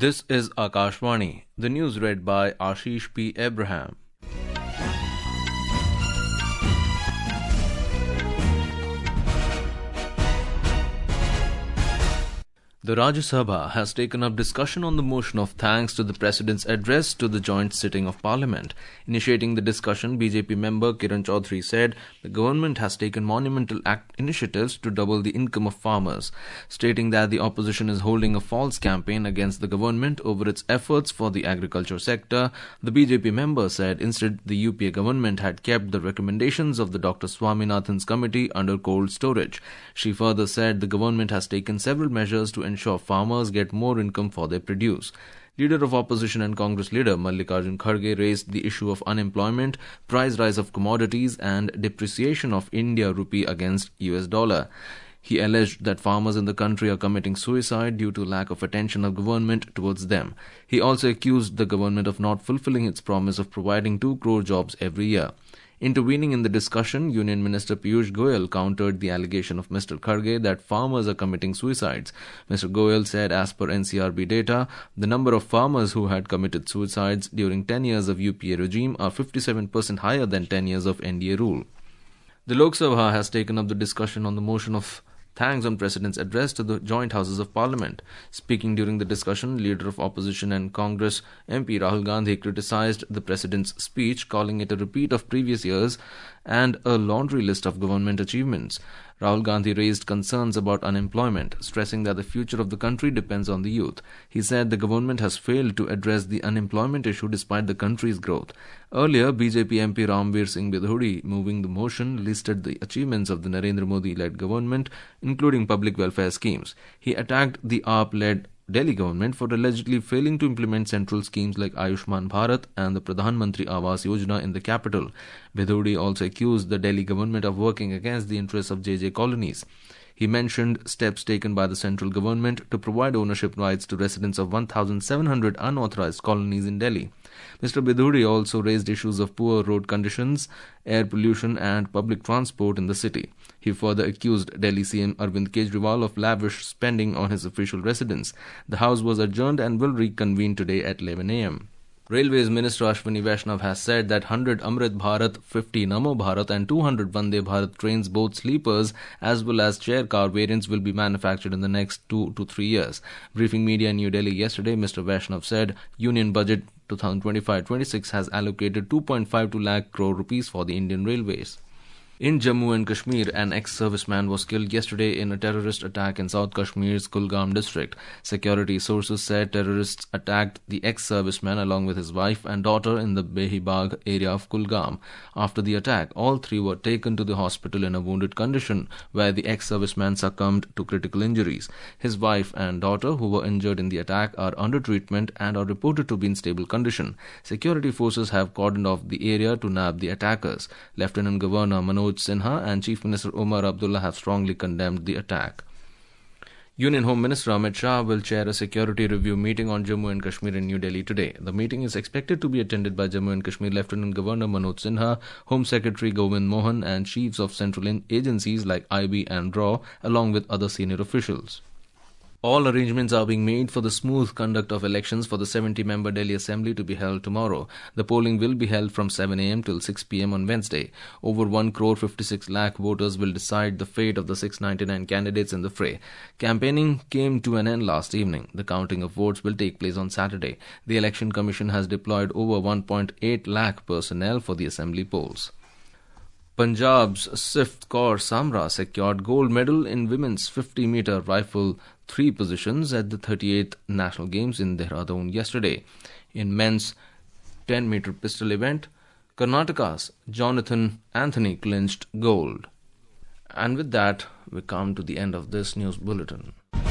This is Akashvani. The news read by Ashish P. Abraham. The Rajya Sabha has taken up discussion on the motion of thanks to the President's address to the joint sitting of Parliament. Initiating the discussion, BJP member Kiran Chaudhary said the government has taken monumental initiatives to double the income of farmers, stating that the opposition is holding a false campaign against the government over its efforts for the agriculture sector. The BJP member said instead the UPA government had kept the recommendations of the Dr. Swaminathan's committee under cold storage. She further said the government has taken several measures to ensure farmers get more income for their produce. Leader of Opposition and Congress leader Mallikarjun Kharge raised the issue of unemployment, price rise of commodities and depreciation of India rupee against US dollar. He alleged that farmers in the country are committing suicide due to lack of attention of government towards them. He also accused the government of not fulfilling its promise of providing 2 crore jobs every year. Intervening in the discussion, Union Minister Piyush Goyal countered the allegation of Mr. Kharge that farmers are committing suicides. Mr. Goyal said as per NCRB data, the number of farmers who had committed suicides during 10 years of UPA regime are 57% higher than 10 years of NDA rule. The Lok Sabha has taken up the discussion on the motion of thanks on President's address to the joint houses of Parliament. Speaking during the discussion, Leader of Opposition and Congress MP Rahul Gandhi criticized the President's speech, calling it a repeat of previous years and a laundry list of government achievements. Rahul Gandhi raised concerns about unemployment, stressing that the future of the country depends on the youth. He said the government has failed to address the unemployment issue despite the country's growth. Earlier, BJP MP Ramveer Singh Bidhuri, moving the motion, listed the achievements of the Narendra Modi-led government, including public welfare schemes. He attacked the AAP-led Delhi government for allegedly failing to implement central schemes like Ayushman Bharat and the Pradhan Mantri Awas Yojana in the capital. Bidhuri also accused the Delhi government of working against the interests of JJ colonies. He mentioned steps taken by the central government to provide ownership rights to residents of 1,700 unauthorized colonies in Delhi. Mr. Bidhuri also raised issues of poor road conditions, air pollution and public transport in the city. He further accused Delhi CM Arvind Kejriwal of lavish spending on his official residence. The House was adjourned and will reconvene today at 11 a.m. Railways Minister Ashwini Vaishnav has said that 100 Amrit Bharat, 50 Namo Bharat and 200 Vande Bharat trains, both sleepers as well as chair car variants, will be manufactured in the next 2 to 3 years. Briefing media in New Delhi yesterday, Mr. Vaishnav said Union Budget 2025-26 has allocated 2.52 lakh crore rupees for the Indian Railways. In Jammu and Kashmir, an ex-serviceman was killed yesterday in a terrorist attack in South Kashmir's Kulgam district. Security sources said terrorists attacked the ex-serviceman along with his wife and daughter in the Behibag area of Kulgam. After the attack, all 3 were taken to the hospital in a wounded condition, where the ex-serviceman succumbed to critical injuries. His wife and daughter, who were injured in the attack, are under treatment and are reported to be in stable condition. Security forces have cordoned off the area to nab the attackers. Lieutenant Governor Manoj Sinha and Chief Minister Umar Abdullah have strongly condemned the attack. Union Home Minister Amit Shah will chair a security review meeting on Jammu and Kashmir in New Delhi today. The meeting is expected to be attended by Jammu and Kashmir Lieutenant Governor Manoj Sinha, Home Secretary Govind Mohan and chiefs of central agencies like IB and RAW, along with other senior officials. All arrangements are being made for the smooth conduct of elections for the 70-member Delhi Assembly to be held tomorrow. The polling will be held from 7 a.m. till 6 p.m. on Wednesday. Over 1 crore 56 lakh voters will decide the fate of the 699 candidates in the fray. Campaigning came to an end last evening. The counting of votes will take place on Saturday. The Election Commission has deployed over 1.8 lakh personnel for the Assembly polls. Punjab's Sift Kaur Samra secured gold medal in women's 50-meter rifle 3 positions at the 38th National Games in Dehradun yesterday. In men's 10-meter pistol event, Karnataka's Jonathan Anthony clinched gold. And with that, we come to the end of this news bulletin.